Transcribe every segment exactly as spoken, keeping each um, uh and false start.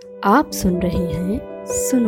आप सुन रहे हैं सुनो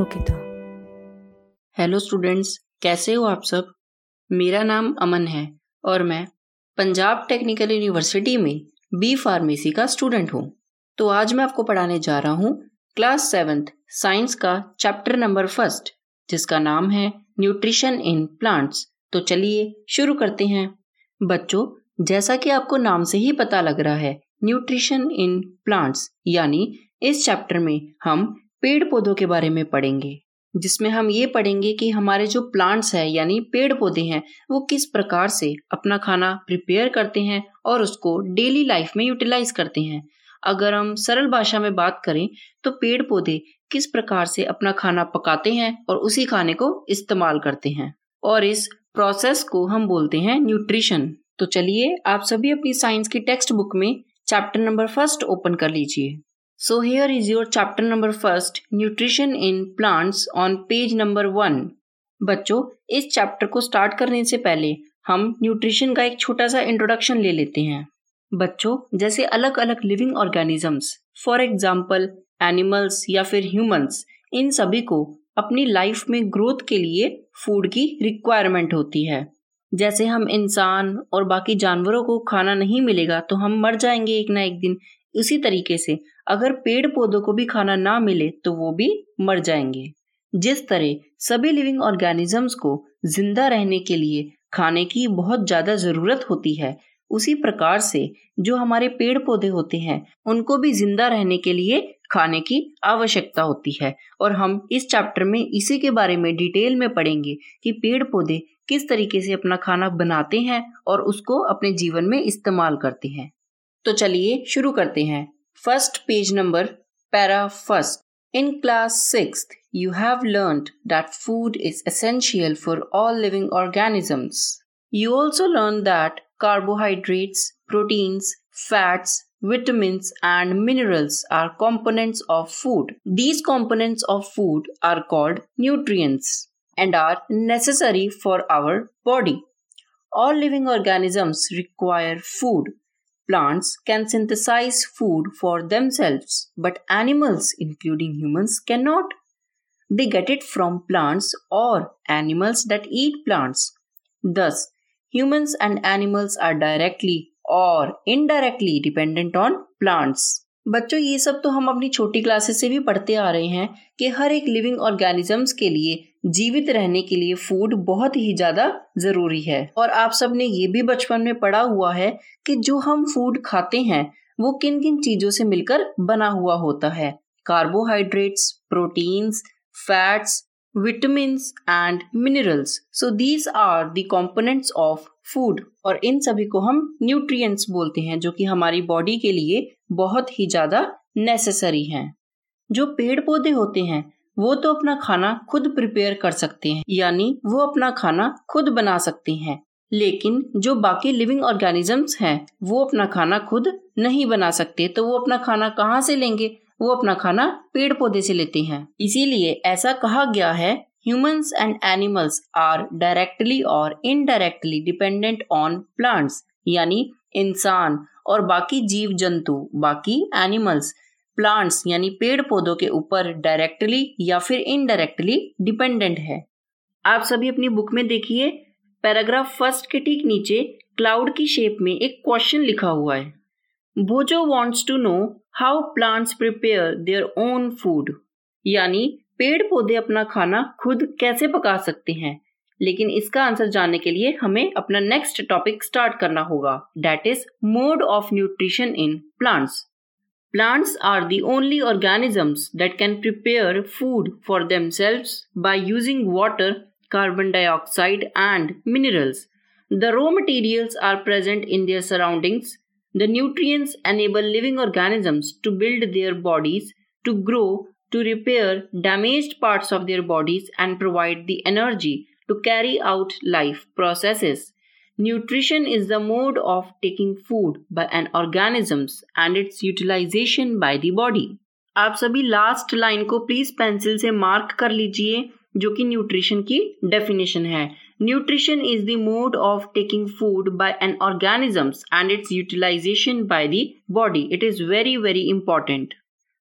किताब। हेलो स्टूडेंट्स, कैसे हो आप सब। मेरा नाम अमन है और मैं पंजाब टेक्निकल यूनिवर्सिटी में बी फार्मेसी का स्टूडेंट हूँ। तो आज मैं आपको पढ़ाने जा रहा हूँ क्लास सेवेंथ साइंस का चैप्टर नंबर फर्स्ट, जिसका नाम है न्यूट्रिशन इन प्लांट्स। तो चलिए शुरू करते हैं। बच्चों, जैसा कि आपको नाम से ही पता लग रहा है, न्यूट्रिशन इन प्लांट्स यानी इस चैप्टर में हम पेड़ पौधों के बारे में पढ़ेंगे, जिसमें हम ये पढ़ेंगे कि हमारे जो प्लांट्स हैं यानी पेड़ पौधे हैं वो किस प्रकार से अपना खाना प्रिपेयर करते हैं और उसको डेली लाइफ में यूटिलाइज करते हैं। अगर हम सरल भाषा में बात करें तो पेड़ पौधे किस प्रकार से अपना खाना पकाते हैं और उसी खाने को इस्तेमाल करते हैं, और इस प्रोसेस को हम बोलते हैं न्यूट्रिशन। तो चलिए आप सभी अपनी साइंस की टेक्स्ट बुक में चैप्टर नंबर फर्स्ट ओपन कर लीजिए। So here is your chapter number first, nutrition in plants on page number one. बच्चों, इस चैप्टर को स्टार्ट करने से पहले हम न्यूट्रिशन का एक छोटा सा इंट्रोडक्शन ले लेते हैं। बच्चों, जैसे अलग अलग living organisms, for example animals या फिर ह्यूमंस, इन सभी को अपनी लाइफ में ग्रोथ के लिए फूड की रिक्वायरमेंट होती है। जैसे हम इंसान और बाकी जानवरों को खाना नहीं मिलेगा तो हम मर जाएंगे एक ना एक दिन। उसी तरीके से अगर पेड़ पौधों को भी खाना ना मिले तो वो भी मर जाएंगे। जिस तरह सभी लिविंग ऑर्गेनिजम्स को जिंदा रहने के लिए खाने की बहुत ज्यादा जरूरत होती है, उसी प्रकार से जो हमारे पेड़ पौधे होते हैं उनको भी जिंदा रहने के लिए खाने की आवश्यकता होती है। और हम इस चैप्टर में इसी के बारे में डिटेल में पढ़ेंगे कि पेड़ पौधे किस तरीके से अपना खाना बनाते हैं और उसको अपने जीवन में इस्तेमाल करते हैं। तो चलिए शुरू करते हैं। First page number, para first. In class sixth you have learned that food is essential for all living organisms. You also learned that carbohydrates, proteins, fats, vitamins and minerals are components of food. These components of food are called nutrients and are necessary for our body. All living organisms require food. Plants can synthesize food for themselves, but animals, including humans, cannot. They get it from plants or animals that eat plants. Thus, humans and animals are directly or indirectly dependent on plants. बच्चों, ये सब तो हम अपनी छोटी classes से भी पढ़ते आ रहे हैं कि हर एक लिविंग ऑर्गेनिजम्स के लिए जीवित रहने के लिए फूड बहुत ही ज्यादा जरूरी है। और आप सब ने ये भी बचपन में पढ़ा हुआ है कि जो हम फूड खाते हैं वो किन किन चीजों से मिलकर बना हुआ होता है। Carbohydrates, proteins, fats, vitamins and minerals. So these are the components of food, और इन सभी को हम न्यूट्रिएंट्स बोलते हैं, जो कि हमारी बॉडी के लिए बहुत ही ज्यादा नेसेसरी हैं। जो पेड़ पौधे होते हैं वो तो अपना खाना खुद प्रिपेयर कर सकते हैं, यानी वो अपना खाना खुद बना सकते हैं, लेकिन जो बाकी लिविंग ऑर्गेनिजम्स हैं वो अपना खाना खुद नहीं बना सकते। तो वो अपना खाना कहाँ से लेंगे? वो अपना खाना पेड़ पौधे से लेते हैं। इसीलिए ऐसा कहा गया है, humans and animals are directly or indirectly dependent on plants, यानी इंसान और बाकी जीव जंतु, बाकी एनिमल्स, प्लांट्स यानी पेड़ पौधों के ऊपर डायरेक्टली या फिर इनडायरेक्टली डिपेंडेंट है। आप सभी अपनी बुक में देखिए, पैराग्राफ फर्स्ट के ठीक नीचे क्लाउड की शेप में एक क्वेश्चन लिखा हुआ है। Boojho wants to know how plants prepare their own food, यानी पेड़ पौधे अपना खाना खुद कैसे पका सकते हैं। लेकिन इसका आंसर जानने के लिए हमें अपना नेक्स्ट टॉपिक स्टार्ट करना होगा, that is mode of nutrition in plants. Plants are the only organisms that can prepare food for themselves by using water, carbon dioxide, and minerals. The raw materials are present in their surroundings. The nutrients enable living organisms to build their bodies, to grow, to repair damaged parts of their bodies, and provide the energy to carry out life processes. Nutrition is the mode of taking food by an organisms and its utilization by the body. आप सभी last line को please pencil से mark कर लीजिए, जो कि nutrition की definition है। Nutrition is the mode of taking food by an organisms and its utilization by the body. It is very very important.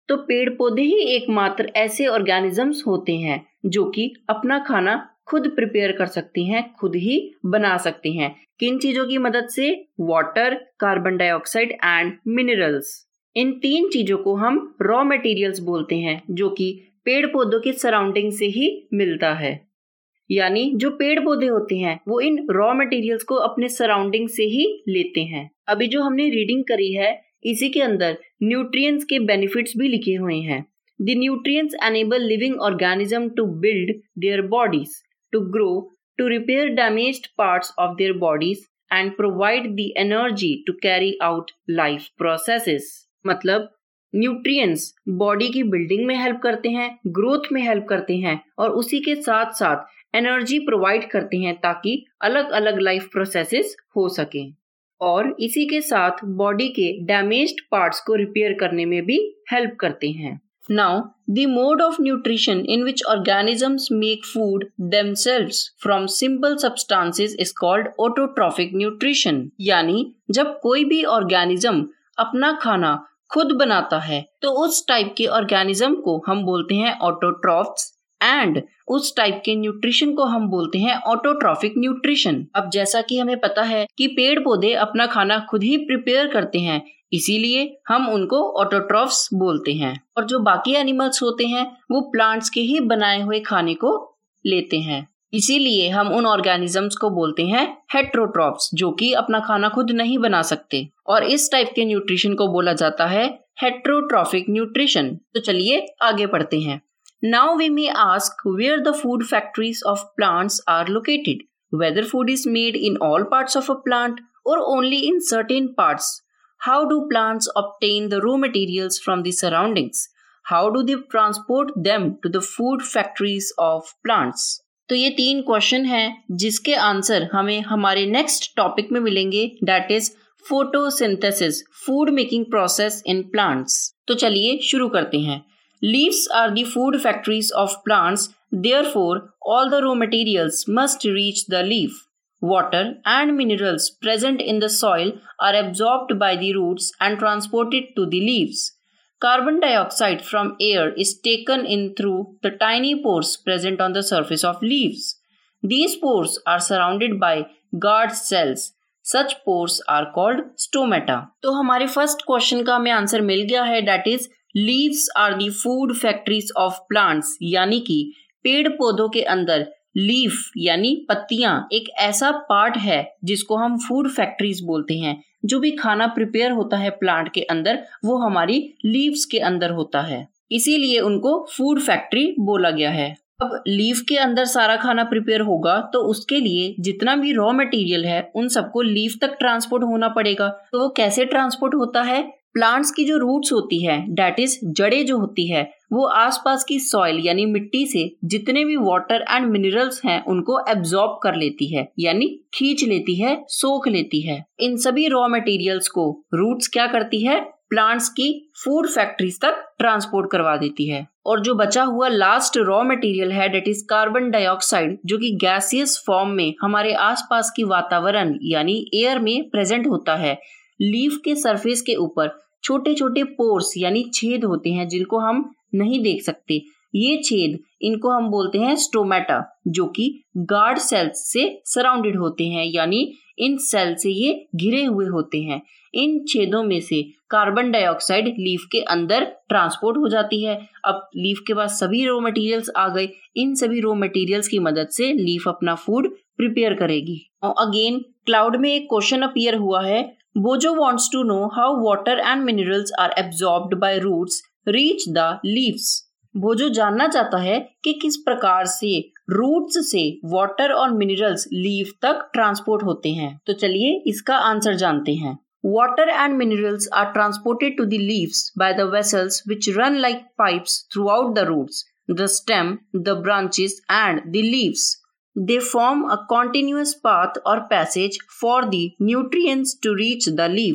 तो पेड़ पौधे ही एकमात्र ऐसे ऑर्गेनिजम्स होते हैं जो कि अपना खाना खुद प्रिपेयर कर सकते हैं, खुद ही बना सकते हैं। किन चीजों की मदद से? Water, carbon dioxide and minerals. इन तीन चीजों को हम रॉ मटेरियल्स बोलते हैं, जो कि पेड़ पौधों के सराउंडिंग से ही मिलता है। यानी जो पेड़ पौधे होते हैं वो इन रॉ मटेरियल्स को अपने सराउंडिंग से ही लेते हैं। अभी जो हमने रीडिंग करी है इसी के अंदर न्यूट्रिएंट्स के बेनिफिट्स भी लिखे हुए हैं। The nutrients enable living organism to build their bodies, to grow, to repair damaged parts of their bodies and provide the energy to carry out life processes. मतलब न्यूट्रिएंट्स बॉडी की building में help करते हैं, growth में help करते हैं और उसी के साथ साथ एनर्जी प्रोवाइड करते हैं ताकि अलग अलग लाइफ प्रोसेसेस हो सकें, और इसी के साथ बॉडी के डैमेज्ड पार्ट्स को रिपेयर करने में भी हेल्प करते हैं। Now the mode of nutrition in which organisms make food themselves from simple substances is called autotrophic nutrition. यानी जब कोई भी ऑर्गेनिज्म अपना खाना खुद बनाता है तो उस टाइप के ऑर्गेनिज्म को हम बोलते हैं ऑटोट्रॉफ्स एंड उस टाइप के न्यूट्रिशन को हम बोलते हैं ऑटोट्रॉफिक न्यूट्रिशन। अब जैसा कि हमें पता है कि पेड़ पौधे अपना खाना खुद ही प्रिपेयर करते हैं, इसीलिए हम उनको ऑटोट्रॉफ्स बोलते हैं, और जो बाकी एनिमल्स होते हैं वो प्लांट्स के ही बनाए हुए खाने को लेते हैं। इसीलिए हम उन ऑर्गेनिजम्स को बोलते हैं हेट्रोट्रॉफ्स, जो कि अपना खाना खुद नहीं बना सकते, और इस टाइप के न्यूट्रिशन को बोला जाता है हेट्रोट्रॉफिक न्यूट्रिशन। तो चलिए आगे बढ़ते हैं। Now we may ask where the food factories of plants are located, whether food is made in all parts of a plant or only in certain parts. How do plants obtain the raw materials from the surroundings? How do they transport them to the food factories of plants? तो ये तीन question हैं जिसके answer हमें हमारे next topic में मिलेंगे, that is photosynthesis, food making process in plants. तो चलिए शुरू करते हैं। Leaves are the food factories of plants, therefore all the raw materials must reach the leaf. Water and minerals present in the soil are absorbed by the roots and transported to the leaves. Carbon dioxide from air is taken in through the tiny pores present on the surface of leaves. These pores are surrounded by guard cells. Such pores are called stomata. तो हमारे first question का हमें answer मिल गया है, that is leaves are the food factories of plants. यानी कि पेड़ पौधों के अंदर लीफ यानी पत्तियां एक ऐसा पार्ट है जिसको हम फूड फैक्ट्रीज बोलते हैं। जो भी खाना प्रिपेयर होता है प्लांट के अंदर वो हमारी लीव्स के अंदर होता है, इसीलिए उनको फूड फैक्ट्री बोला गया है। अब लीफ के अंदर सारा खाना प्रिपेयर होगा तो उसके लिए जितना भी रॉ मटेरियल है उन सबको लीफ तक ट्रांसपोर्ट होना पड़ेगा। तो वो कैसे ट्रांसपोर्ट होता है? प्लांट्स की जो रूट्स होती है, दैट इज जड़ें जो होती है, वो आसपास की सॉइल यानी मिट्टी से जितने भी वाटर एंड मिनरल्स हैं उनको एब्जॉर्ब कर लेती है, यानी खींच लेती है, सोख लेती है। इन सभी रॉ मटेरियल्स को रूट्स क्या करती है? प्लांट्स की फूड फैक्ट्रीज तक ट्रांसपोर्ट करवा देती है। और जो बचा हुआ लास्ट रॉ मटेरियल है, दैट इज कार्बन डाइऑक्साइड, जो कि गैसियस फॉर्म में हमारे आसपास की वातावरण यानी एयर में प्रेजेंट होता है। लीफ के सरफेस के ऊपर छोटे छोटे पोर्स यानी छेद होते हैं जिनको हम नहीं देख सकते। ये छेद, इनको हम बोलते हैं स्टोमेटा, जो कि गार्ड सेल्स से सराउंडेड होते हैं, यानी इन सेल से ये घिरे हुए होते हैं। इन छेदों में से कार्बन डाइऑक्साइड लीफ के अंदर ट्रांसपोर्ट हो जाती है। अब लीफ के पास सभी रॉ मटेरियल्स आ गए, इन सभी रॉ मटेरियल्स की मदद से लीफ अपना फूड प्रिपेयर करेगी। और अगेन क्लाउड में एक क्वेश्चन अपीयर हुआ है, Bojo wants to know how water and minerals are absorbed by roots reach the leaves. बोजो जानना चाहता है कि किस प्रकार से रूट्स से वाटर और मिनरल्स लीफ तक ट्रांसपोर्ट होते हैं। तो चलिए इसका आंसर जानते हैं। Water and minerals are transported to the leaves by the vessels which run like pipes throughout the roots, the stem, the branches and the leaves. They form a continuous path or passage for the nutrients to reach the leaf.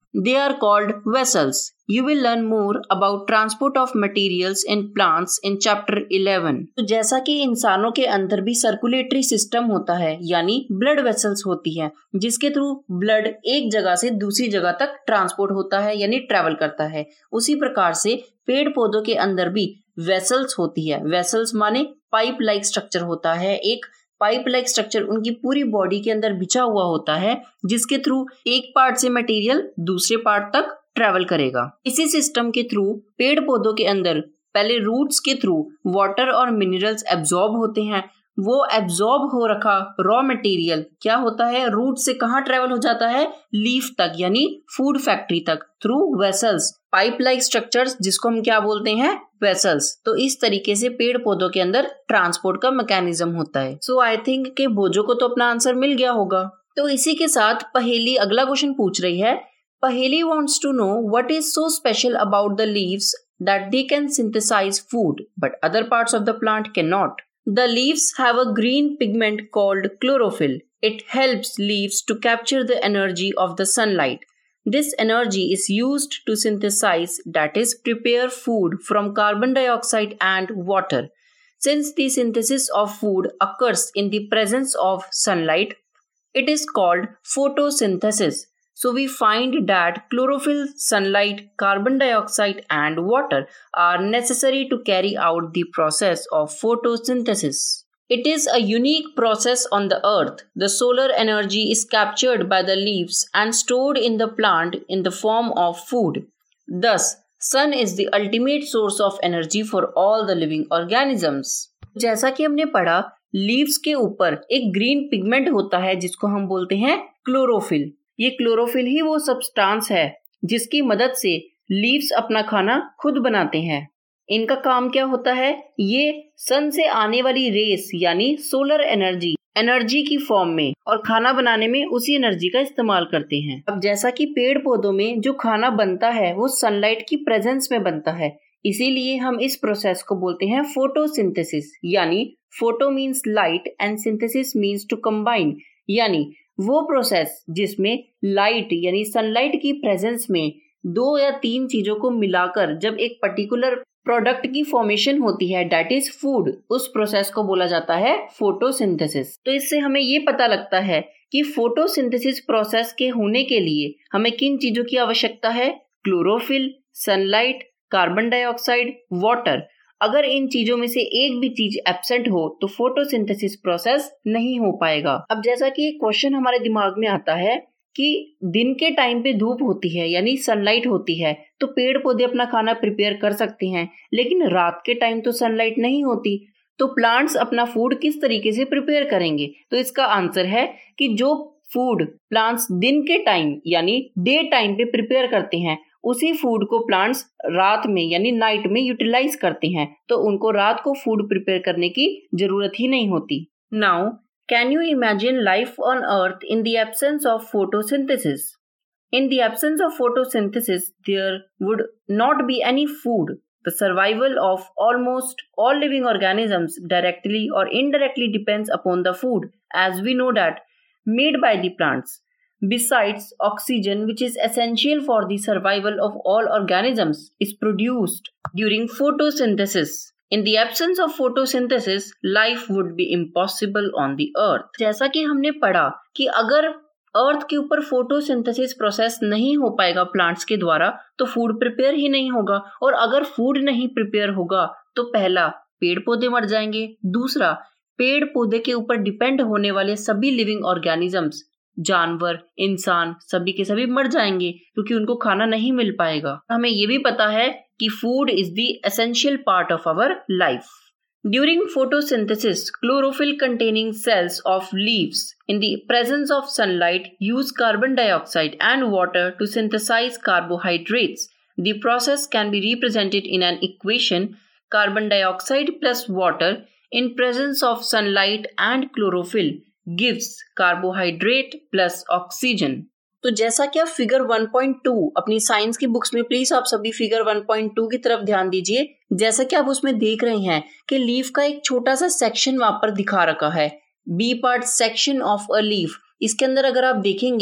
They are called vessels. You will learn more about transport of materials in plants in chapter eleven. तो जैसा कि इंसानों के अंदर भी circulatory system होता है यानी ब्लड वेसल्स होती है जिसके थ्रू ब्लड एक जगह से दूसरी जगह तक ट्रांसपोर्ट होता है यानी ट्रेवल करता है, उसी प्रकार से पेड़ पौधों के अंदर भी वेसल्स होती है। वेसल्स माने पाइप लाइक स्ट्रक्चर होता है, एक पाइप लाइक स्ट्रक्चर उनकी पूरी बॉडी के अंदर बिछा हुआ होता है जिसके थ्रू एक पार्ट से मटेरियल दूसरे पार्ट तक ट्रेवल करेगा। इसी सिस्टम के थ्रू पेड़ पौधों के अंदर पहले रूट्स के थ्रू वाटर और मिनरल्स एब्जॉर्ब होते हैं। वो एब्जॉर्ब हो रखा रॉ मटेरियल क्या होता है, रूट से कहाँ ट्रेवल हो जाता है, लीफ तक यानी फूड फैक्ट्री तक through vessels, pipe like structures जिसको हम क्या बोलते हैं, वेसल्स। तो इस तरीके से पेड़ पौधों के अंदर ट्रांसपोर्ट का मैकेनिज्म होता है। सो आई थिंक के भोजो को तो अपना आंसर मिल गया होगा। तो इसी के साथ पहेली अगला क्वेश्चन पूछ रही है, पहेली wants to know what is so special about the leaves that they can synthesize food but other parts of the plant cannot. The leaves have a green pigment called chlorophyll. It helps leaves to capture the energy of the sunlight. This energy is used to synthesize, that is, prepare food from carbon dioxide and water. Since the synthesis of food occurs in the presence of sunlight, it is called photosynthesis. So we find that chlorophyll, sunlight, carbon dioxide and water are necessary to carry out the process of photosynthesis. It is a unique process on the earth. The solar energy is captured by the leaves and stored in the plant in the form of food. Thus, sun is the ultimate source of energy for all the living organisms. जैसा कि हमने पढ़ा, leaves के ऊपर एक green pigment होता है जिसको हम बोलते हैं क्लोरोफिल। ये क्लोरोफिल ही वो सब्सटेंस है जिसकी मदद से लीव्स अपना खाना खुद बनाते हैं। इनका काम क्या होता है, ये सन से आने वाली रेस यानी सोलर एनर्जी एनर्जी की फॉर्म में और खाना बनाने में उसी एनर्जी का इस्तेमाल करते हैं। अब जैसा कि पेड़ पौधों में जो खाना बनता है वो सनलाइट की प्रेजेंस में बनता है, इसीलिए हम इस प्रोसेस को बोलते हैं फोटोसिंथेसिस। यानी photo means light and synthesis means to combine, यानी वो प्रोसेस जिसमें लाइट यानी सनलाइट की प्रेजेंस में दो या तीन चीजों को मिलाकर जब एक पर्टिकुलर प्रोडक्ट की फॉर्मेशन होती है, दैट इज फूड, उस प्रोसेस को बोला जाता है फोटोसिंथेसिस। तो इससे हमें ये पता लगता है कि फोटोसिंथेसिस प्रोसेस के होने के लिए हमें किन चीजों की आवश्यकता है, chlorophyll, sunlight, carbon dioxide, water. अगर इन चीजों में से एक भी चीज एब्सेंट हो तो फोटोसिंथेसिस प्रोसेस नहीं हो पाएगा। अब जैसा कि क्वेश्चन हमारे दिमाग में आता है कि दिन के टाइम पे धूप होती है यानी सनलाइट होती है तो पेड़ पौधे अपना खाना प्रिपेयर कर सकते हैं, लेकिन रात के टाइम तो सनलाइट नहीं होती, तो प्लांट्स अपना फूड किस तरीके से प्रिपेयर करेंगे? तो इसका आंसर है कि जो फूड प्लांट्स दिन के टाइम यानी डे टाइम पे प्रिपेयर करते हैं उसी फूड को प्लांट्स रात में यानी नाइट में यूटिलाइज करते हैं, तो उनको रात को फूड प्रिपेयर करने की जरूरत ही नहीं होती। Now can you imagine life on earth in the absence of photosynthesis? In the absence of photosynthesis, there would not be any food. The survival of almost all living organisms directly or indirectly depends upon the food, as we know that, made by the plants. Besides, oxygen, which is essential for the survival of all organisms, is produced during photosynthesis. In the absence of photosynthesis, life would be impossible on the earth. जैसा कि हमने पढ़ा कि अगर अर्थ के ऊपर photosynthesis process नहीं हो पाएगा प्लांट्स के द्वारा तो फूड प्रिपेयर ही नहीं होगा, और अगर फूड नहीं प्रिपेयर होगा तो पहला पेड़ पौधे मर जाएंगे, दूसरा पेड़ पौधे के ऊपर डिपेंड होने वाले सभी लिविंग ऑर्गेनिजम्स, जानवर, इंसान, सभी के सभी मर जाएंगे क्योंकि उनको खाना नहीं मिल पाएगा। हमें ये भी पता है कि food is the essential part of our life. During photosynthesis, chlorophyll-containing cells of leaves, in the presence of sunlight, use carbon dioxide and water to synthesize carbohydrates. The process can be represented in an equation: carbon dioxide plus water in presence of sunlight and chlorophyll gives carbohydrate plus oxygen. तो जैसा कि आप figure one point two अपनी science की books में, please आप सभी figure one point to की तरफ ध्यान दीजिए। जैसा कि आप उसमें देख रहे हैं कि लीफ का एक छोटा सा सेक्शन वहां पर दिखा रखा है, B part section of a leaf. इसके अंदर अगर आप देखेंगे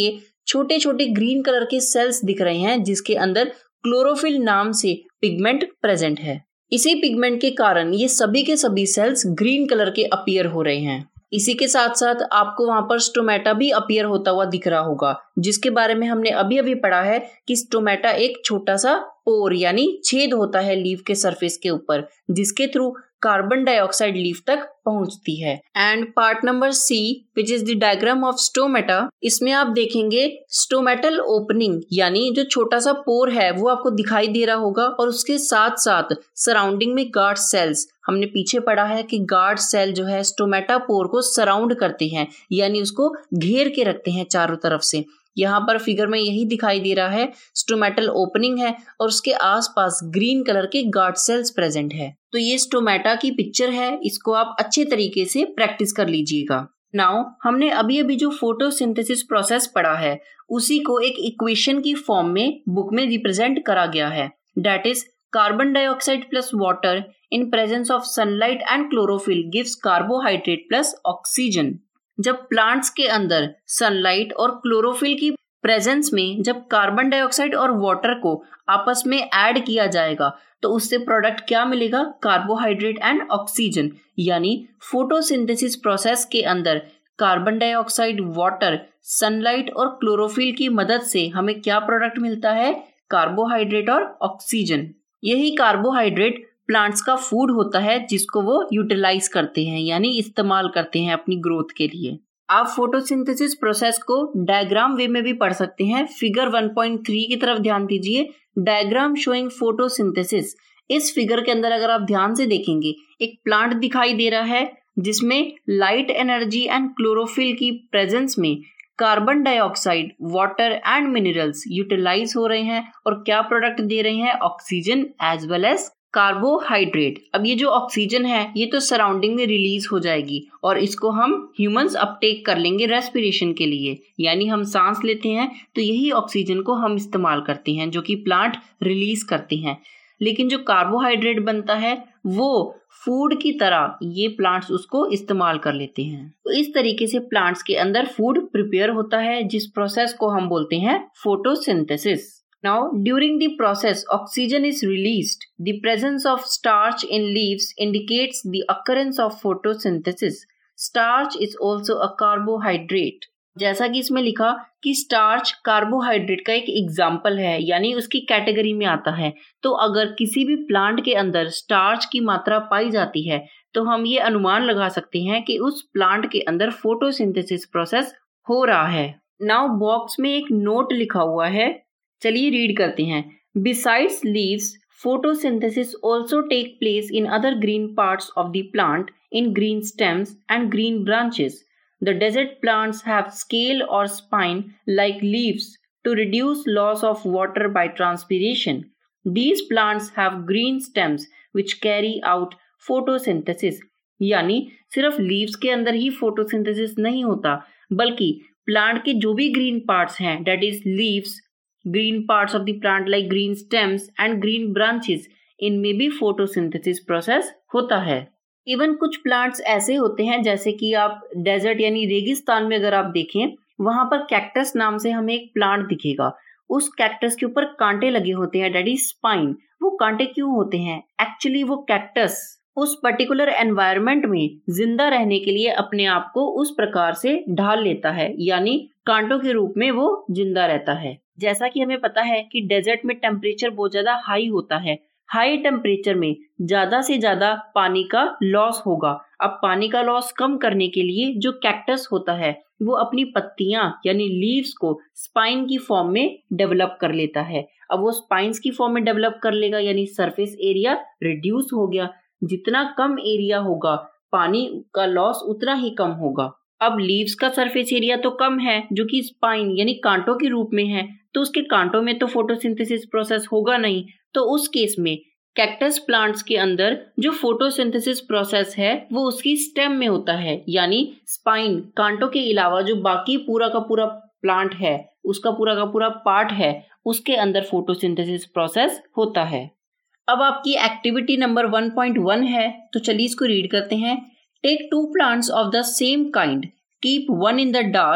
छोटे छोटे ग्रीन कलर के सेल्स दिख रहे हैं जिसके अंदर क्लोरोफिल नाम से पिगमेंट प्रेजेंट है। इसी पिगमेंट के कारण ये सभी के सभी सेल्स ग्रीन कलर के अपीयर हो रहे हैं। इसी के साथ साथ आपको वहां पर स्टोमेटा भी अपीयर होता हुआ दिख रहा होगा, जिसके बारे में हमने अभी अभी पढ़ा है कि स्टोमेटा एक छोटा सा पोर यानी छेद होता है लीफ के सरफेस के ऊपर, जिसके थ्रू कार्बन डाइऑक्साइड लीफ तक पहुंचती है। And part number C which is the diagram of stomata, इसमें आप देखेंगे स्टोमेटल ओपनिंग यानी जो छोटा सा पोर है वो आपको दिखाई दे रहा होगा, और उसके साथ साथ सराउंडिंग में गार्ड सेल्स, हमने पीछे पढ़ा है कि गार्ड सेल जो है स्टोमेटा पोर को सराउंड करते हैं यानी उसको घेर के रखते हैं चारों तरफ से। यहाँ पर फिगर में यही दिखाई दे रहा है, स्टोमेटल ओपनिंग है और उसके आसपास ग्रीन कलर के गार्ड सेल्स प्रेजेंट है। तो ये स्टोमेटा की पिक्चर है, इसको आप अच्छे तरीके से प्रैक्टिस कर लीजिएगा। नाउ हमने अभी अभी जो फोटोसिंथेसिस प्रोसेस पढ़ा है उसी को एक इक्वेशन की फॉर्म में बुक में रिप्रेजेंट करा गया है, that is carbon dioxide plus water in presence of sunlight and chlorophyll gives carbohydrate plus oxygen. जब प्लांट्स के अंदर सनलाइट और क्लोरोफिल की प्रेजेंस में जब कार्बन डाइऑक्साइड और वाटर को आपस में ऐड किया जाएगा तो उससे प्रोडक्ट क्या मिलेगा, कार्बोहाइड्रेट एंड ऑक्सीजन। यानी फोटोसिंथेसिस प्रोसेस के अंदर कार्बन डाइऑक्साइड, वाटर, सनलाइट और क्लोरोफिल की मदद से हमें क्या प्रोडक्ट मिलता है, कार्बोहाइड्रेट और ऑक्सीजन। यही कार्बोहाइड्रेट प्लांट्स का फूड होता है जिसको वो यूटिलाइज करते हैं यानी इस्तेमाल करते हैं अपनी ग्रोथ के लिए। आप फोटोसिंथेसिस प्रोसेस को डायग्राम वे में भी पढ़ सकते हैं। फिगर वन पॉइंट थ्री की तरफ ध्यान दीजिए, डायग्राम शोइंग फोटोसिंथेसिस। इस फिगर के अंदर अगर आप ध्यान से देखेंगे एक प्लांट दिखाई दे रहा है जिसमें लाइट एनर्जी एंड क्लोरोफिल की प्रेजेंस में carbon dioxide, water and minerals utilise हो रहे हैं और क्या प्रोडक्ट दे रहे हैं, oxygen as well as carbohydrate. अब ये जो ऑक्सीजन है ये तो सराउंडिंग में रिलीज हो जाएगी और इसको हम ह्यूमंस अपटेक कर लेंगे रेस्पिरेशन के लिए, यानी हम सांस लेते हैं तो यही ऑक्सीजन को हम इस्तेमाल करते हैं जो कि प्लांट रिलीज करते हैं। लेकिन जो कार्बोहाइड्रेट बनता है वो फूड की तरह ये प्लांट्स उसको इस्तेमाल कर लेते हैं। तो इस तरीके से प्लांट्स के अंदर फूड प्रिपेयर होता है जिस प्रोसेस को हम बोलते हैं photosynthesis. Now, during the process, oxygen is released. The presence of starch in leaves indicates the occurrence of photosynthesis. Starch is also a carbohydrate. जैसा कि इसमें लिखा कि स्टार्च कार्बोहाइड्रेट का एक एग्जाम्पल है यानी उसकी कैटेगरी में आता है। तो अगर किसी भी प्लांट के अंदर स्टार्च की मात्रा पाई जाती है तो हम ये अनुमान लगा सकते हैं कि उस प्लांट के अंदर फोटोसिंथेसिस प्रोसेस हो रहा है। नाउ बॉक्स में एक नोट लिखा हुआ है, चलिए रीड करते हैं। Besides leaves, photosynthesis also take place in other green parts of the plant, in green stems and green branches. The desert plants have scale or spine like leaves to reduce loss of water by transpiration. These plants have green stems which carry out photosynthesis. यानी सिर्फ leaves के अंदर ही photosynthesis नहीं होता बल्कि plant के जो भी ग्रीन पार्ट्स हैं, that is leaves, green parts of the plant like green stems and green branches, इनमें भी फोटोसिंथेसिस प्रोसेस होता है। इवन कुछ प्लांट्स ऐसे होते हैं जैसे कि आप डेजर्ट यानी रेगिस्तान में अगर आप देखें वहां पर कैक्टस नाम से हमें एक प्लांट दिखेगा। उस कैक्टस के ऊपर कांटे लगे होते हैं, डेट इज स्पाइन। वो कांटे क्यों होते हैं? एक्चुअली वो कैक्टस उस पर्टिकुलर एनवायरनमेंट में जिंदा रहने के लिए अपने आप को उस प्रकार से ढाल लेता है यानी कांटों के रूप में वो जिंदा रहता है। जैसा कि हमें पता है कि डेजर्ट में टेम्परेचर बहुत ज्यादा हाई होता है, हाई टेम्परेचर में ज्यादा से ज्यादा पानी का लॉस होगा। अब पानी का लॉस कम करने के लिए जो कैक्टस होता है वो अपनी पत्तियां यानी लीव्स को स्पाइन की फॉर्म में डेवलप कर लेता है। अब वो स्पाइन्स की फॉर्म में डेवलप कर लेगा यानी सरफेस एरिया रिड्यूस हो गया। जितना कम एरिया होगा पानी का लॉस उतना ही कम होगा। अब लीव्स का सरफेस एरिया तो कम है जो कि स्पाइन यानी कांटों के रूप में है, तो उसके कांटों में तो फोटोसिंथेसिस प्रोसेस होगा नहीं। तो उस केस में कैक्टस प्लांट्स के अंदर जो फोटोसिंथेसिस प्रोसेस है वो उसकी स्टेम में होता है यानी स्पाइन, कांटों के अलावा जो बाकी पूरा का पूरा प्लांट है उसका पूरा का पूरा पार्ट है उसके अंदर फोटोसिंथेसिस प्रोसेस होता है। अब आपकी activity number one point one है तो चलिए इसको रीड करते हैं। Take two plants of the same kind, keep one in the dark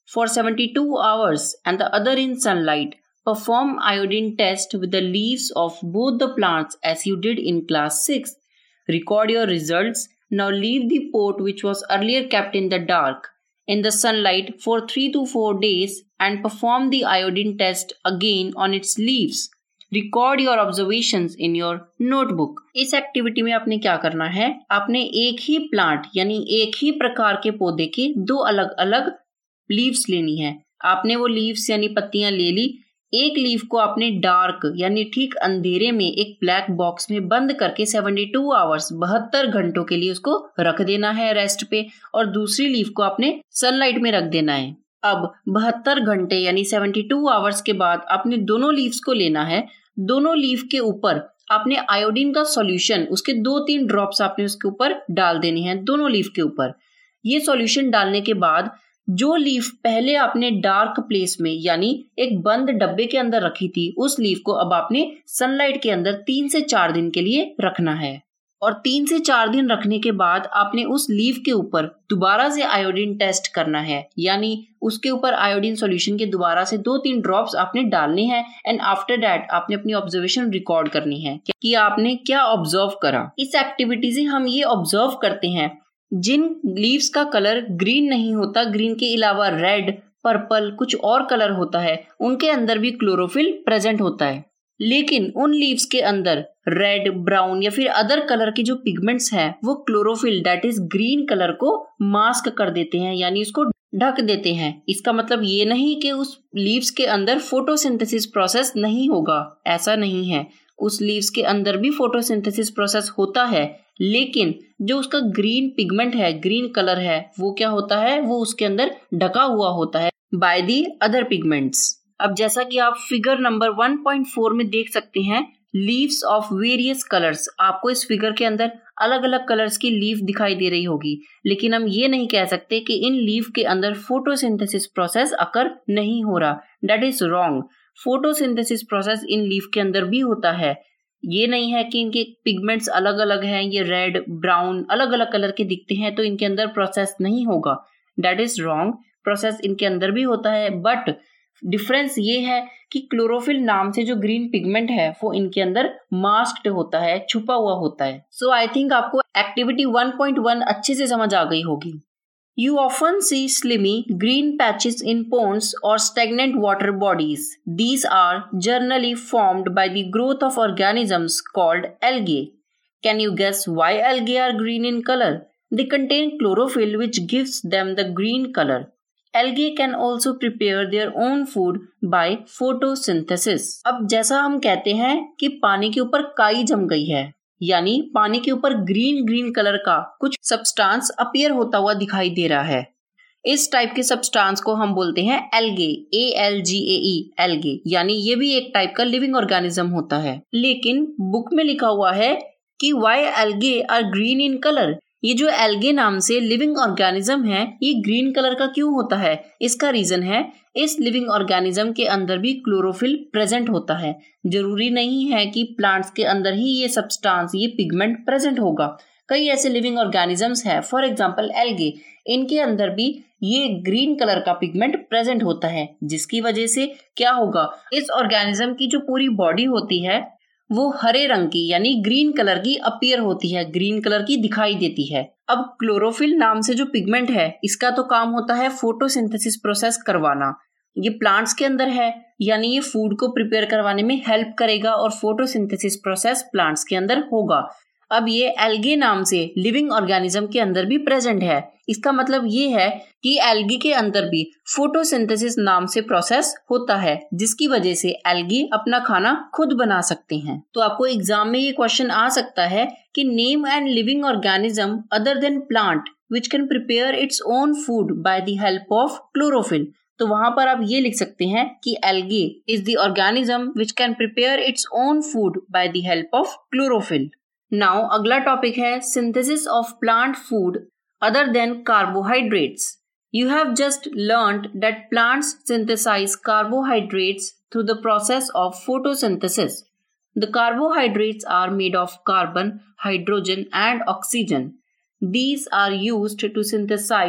for seventy-two hours and the other in sunlight. Perform iodine test with the leaves of both the plants as you did in class six. Record your results. Now leave the pot which was earlier kept in the dark in the sunlight for three to four days and perform the iodine test again on its leaves. Record your observations in your notebook. इस activity में आपने क्या करना है, आपने एक ही plant यानी एक ही प्रकार के पौधे के दो अलग अलग लीव्स लेनी है. आपने वो लीव्स यानी पत्तियां ले ली. एक लीफ को आपने डार्क यानी ठीक अंधेरे में एक ब्लैक बॉक्स में बंद करके बहत्तर आवर्स बहत्तर घंटों के लिए उसको रख देना है रेस्ट पे, और दूसरी लीफ को आपने सनलाइट में रख देना है. अब बहत्तर घंटे यानी बहत्तर आवर्स के बाद आपने दोनों लीव्स को लेना है. दोनों लीफ के ऊपर आपने आयोडीन का सॉल्यूशन, उसके दो तीन ड्रॉप्स आपने उसके ऊपर डाल देने हैं दोनों लीफ के ऊपर. ये सॉल्यूशन डालने के बाद जो लीफ पहले आपने डार्क प्लेस में यानी एक बंद डब्बे के अंदर रखी थी, उस लीफ को अब आपने सनलाइट के अंदर तीन से चार दिन के लिए रखना है. और तीन से चार दिन रखने के बाद आपने उस लीफ के ऊपर दोबारा से आयोडीन टेस्ट करना है, यानी उसके ऊपर आयोडीन सॉल्यूशन के दोबारा से दो तीन ड्रॉप्स आपने डालने हैं. एंड आफ्टर दैट आपने अपनी ऑब्जर्वेशन रिकॉर्ड करनी है कि आपने क्या ऑब्जर्व करा. इस एक्टिविटी से हम ये ऑब्जर्व करते हैं जिन लीव्स का कलर ग्रीन नहीं होता, ग्रीन के अलावा रेड, पर्पल, कुछ और कलर होता है, उनके अंदर भी क्लोरोफिल प्रेजेंट होता है. लेकिन उन लीव्स के अंदर रेड, ब्राउन या फिर अदर कलर के जो पिगमेंट्स हैं वो chlorophyll that is green colour को मास्क कर देते हैं, यानी उसको ढक देते हैं. इसका मतलब ये नहीं कि उस लीव्स के अंदर फोटोसिंथेसिस प्रोसेस नहीं होगा, ऐसा नहीं है. उस लीव्स के अंदर भी फोटोसिंथेसिस प्रोसेस होता है, लेकिन जो उसका ग्रीन पिगमेंट है, ग्रीन कलर है, वो क्या होता है, वो उसके अंदर ढका हुआ होता है बाय दी अदर पिगमेंट्स. अब जैसा कि आप figure number one point four में देख सकते हैं, लीव्स ऑफ वेरियस कलर्स. आपको इस फिगर के अंदर अलग अलग कलर्स की लीफ दिखाई दे रही होगी, लेकिन हम ये नहीं कह सकते कि इन लीफ के अंदर फोटोसिंथेसिस प्रोसेस अकर नहीं हो रहा. That is wrong. Photosynthesis process in leaf के अंदर भी होता है. ये नहीं है कि इनके पिगमेंट्स अलग अलग हैं, ये रेड, ब्राउन अलग अलग कलर के दिखते हैं तो इनके अंदर प्रोसेस नहीं होगा. That is wrong. प्रोसेस इनके अंदर भी होता है, बट डिफरेंस ये है कि क्लोरोफिल नाम से जो ग्रीन पिगमेंट है वो इनके अंदर मास्क्ड होता है, छुपा हुआ होता है. सो आई थिंक आपको एक्टिविटी वन पॉइंट वन अच्छे से समझ आ गई होगी. You often see slimy green patches in ponds or stagnant water bodies. These are generally formed by the growth of organisms called algae. Can you guess why algae are green in color? They contain chlorophyll which gives them the green color. Algae can also prepare their own food by photosynthesis. अब जैसा हम कहते हैं कि पानी के ऊपर काई जम गई है, यानी पानी के ऊपर ग्रीन ग्रीन कलर का कुछ सब्सटेंस अपीयर होता हुआ दिखाई दे रहा है. इस टाइप के सब्सटेंस को हम बोलते हैं algae, A L G A E, algae. यानी ये भी एक टाइप का लिविंग ऑर्गेनिज्म होता है. लेकिन बुक में लिखा हुआ है कि why algae are green in colour. ये जो एल्गे नाम से लिविंग ऑर्गेनिज्म है, ये ग्रीन कलर का क्यों होता है? इसका रीजन है इस लिविंग ऑर्गेनिज्म के अंदर भी क्लोरोफिल प्रेजेंट होता है. जरूरी नहीं है कि प्लांट्स के अंदर ही ये सब्सटेंस, ये पिगमेंट प्रेजेंट होगा. कई ऐसे लिविंग ऑर्गेनिजम्स हैं, फॉर एग्जांपल एल्गे, इनके अंदर भी ये ग्रीन कलर का पिगमेंट प्रेजेंट होता है, जिसकी वजह से क्या होगा, इस ऑर्गेनिज्म की जो पूरी बॉडी होती है वो हरे रंग की यानी ग्रीन कलर की अपीयर होती है, ग्रीन कलर की दिखाई देती है. अब क्लोरोफिल नाम से जो पिगमेंट है, इसका तो काम होता है फोटोसिंथेसिस प्रोसेस करवाना. ये प्लांट्स के अंदर है, यानी ये फूड को प्रिपेयर करवाने में हेल्प करेगा और फोटोसिंथेसिस प्रोसेस प्लांट्स के अंदर होगा. अब ये एल्गे नाम से लिविंग ऑर्गेनिज्म के अंदर भी प्रेजेंट है. इसका मतलब ये है कि एल्गी के अंदर भी फोटोसिंथेसिस नाम से प्रोसेस होता है, जिसकी वजह से एल्गी अपना खाना खुद बना सकते हैं. तो आपको एग्जाम में ये क्वेश्चन आ सकता है कि name an living organism other than plant which can prepare its own food by the help of chlorophyll. तो वहां पर आप ये लिख सकते हैं कि algae is the organism which can prepare its own food by the help of chlorophyll. Now अगला टॉपिक है synthesis of plant food other than carbohydrates. You have just learned that plants synthesize carbohydrates through the process of photosynthesis. The carbohydrates are made of carbon, hydrogen and oxygen. These are used to synthesize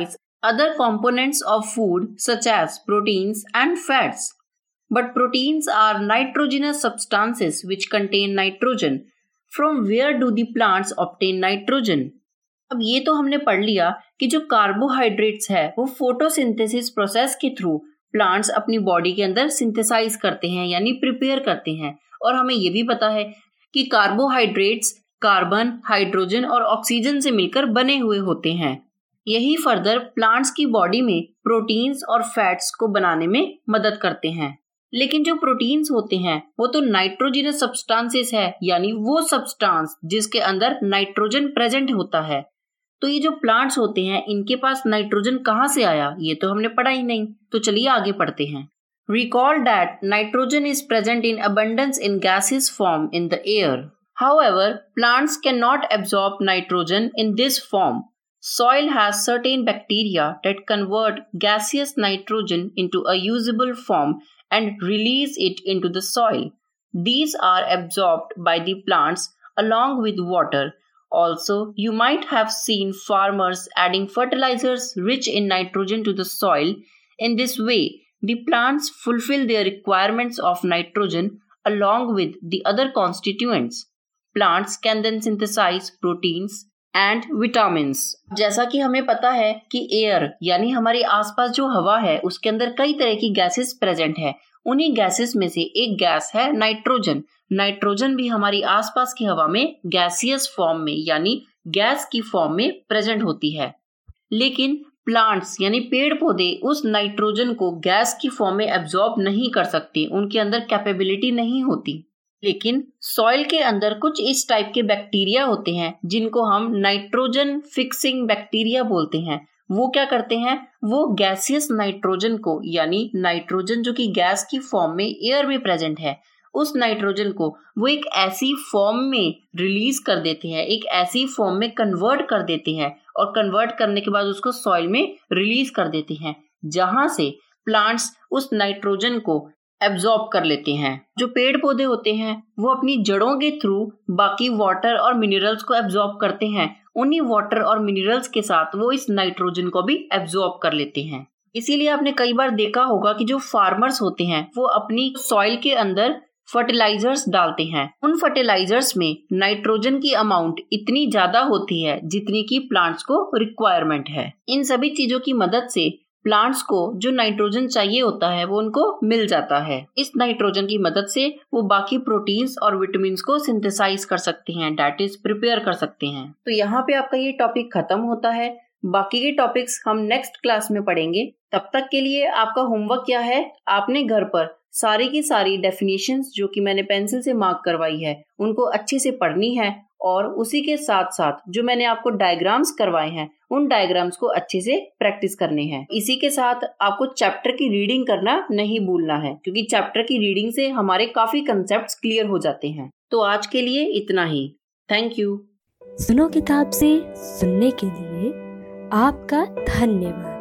other components of food such as proteins and fats. But proteins are nitrogenous substances which contain nitrogen. From where do the plants obtain nitrogen? अब ये तो हमने पढ़ लिया कि जो carbohydrates है वो फोटोसिंथेसिस प्रोसेस के थ्रू प्लांट्स अपनी बॉडी के अंदर सिंथेसाइज करते हैं यानी प्रिपेयर करते हैं। और हमें ये भी पता है कि कार्बोहाइड्रेट्स कार्बन, हाइड्रोजन और ऑक्सीजन से मिलकर बने हुए होते हैं। यही फर्दर प्लांट्स की बॉडी में प्रोटीन्स और फैट्स को बनाने में मदद करते हैं। लेकिन जो प्रोटीन्स होते हैं वो तो नाइट्रोजनस सब्सटेंसेस है, यानी वो सब्सटेंस जिसके अंदर नाइट्रोजन प्रेजेंट होता है। तो ये जो प्लांट्स होते हैं इनके पास नाइट्रोजन कहाँ से आया, ये तो हमने पढ़ा ही नहीं। तो चलिए आगे पढ़ते हैं। Recall that nitrogen is present in abundance in gaseous form in the air. However, plants cannot absorb nitrogen in this form. Soil has certain bacteria that convert gaseous nitrogen into a usable form and release it into the soil. These are absorbed by the plants along with water. Also, you might have seen farmers adding fertilizers rich in nitrogen to the soil. In this way, the plants fulfill their requirements of nitrogen along with the other constituents. Plants can then synthesize proteins and vitamins. जैसा कि हमें पता है कि air यानी हमारे आसपास जो हवा है उसके अंदर कई तरह की गैसेस प्रेजेंट है। उन्हीं गैसेस में से एक गैस है नाइट्रोजन। नाइट्रोजन भी हमारी आसपास की हवा में गैसियस फॉर्म में यानी गैस की फॉर्म में प्रेजेंट होती है। लेकिन प्लांट्स यानी पेड़ पौधे उस नाइट्रोजन को गैस की फॉर्म में एब्जॉर्ब नहीं कर सकते, उनके अंदर कैपेबिलिटी नहीं होती। लेकिन सॉइल के अंदर कुछ इस टाइप के बैक्टीरिया होते हैं जिनको हम नाइट्रोजन फिक्सिंग बैक्टीरिया बोलते हैं। वो क्या करते हैं, वो गैसियस नाइट्रोजन को यानी नाइट्रोजन जो कि गैस की फॉर्म में एयर में प्रेजेंट है, उस नाइट्रोजन को वो एक ऐसी फॉर्म में रिलीज कर देते हैं, एक ऐसी फॉर्म में कन्वर्ट कर देते हैं और कन्वर्ट करने के बाद उसको सॉइल में रिलीज कर देते हैं, जहां से प्लांट्स उस नाइट्रोजन को एब्जॉर्ब कर लेते हैं। जो पेड़ पौधे होते हैं वो अपनी जड़ों के थ्रू बाकी वाटर और मिनरल्स को एब्जॉर्ब करते हैं। उन्हीं वाटर और मिनरल्स के साथ वो इस नाइट्रोजन को भी एब्जॉर्ब कर लेते हैं। इसीलिए आपने कई बार देखा होगा कि जो फार्मर्स होते हैं वो अपनी सॉइल के अंदर फर्टिलाइजर्स डालते हैं। उन फर्टिलाइजर्स में नाइट्रोजन की अमाउंट इतनी ज्यादा होती है जितनी की प्लांट्स को रिक्वायरमेंट है। इन सभी चीजों की मदद से प्लांट्स को जो नाइट्रोजन चाहिए होता है वो उनको मिल जाता है। इस नाइट्रोजन की मदद से वो बाकी प्रोटीन्स और विटामिन्स को सिंथेसाइज कर सकते हैं, दैट इज प्रिपेयर कर सकते हैं। तो यहाँ पे आपका ये टॉपिक खत्म होता है। बाकी के टॉपिक्स हम नेक्स्ट क्लास में पढ़ेंगे। तब तक के लिए आपका होमवर्क क्या है, आपने घर पर सारी की सारी डेफिनेशंस जो कि मैंने पेंसिल से मार्क करवाई है उनको अच्छे से पढ़नी है और उसी के साथ साथ जो मैंने आपको डायग्राम्स करवाए हैं उन डायग्राम्स को अच्छे से प्रैक्टिस करने हैं। इसी के साथ आपको चैप्टर की रीडिंग करना नहीं भूलना है, क्योंकि चैप्टर की रीडिंग से हमारे काफी कंसेप्ट्स क्लियर हो जाते हैं। तो आज के लिए इतना ही। Thank you. सुनो किताब से सुनने के लिए आपका धन्यवाद।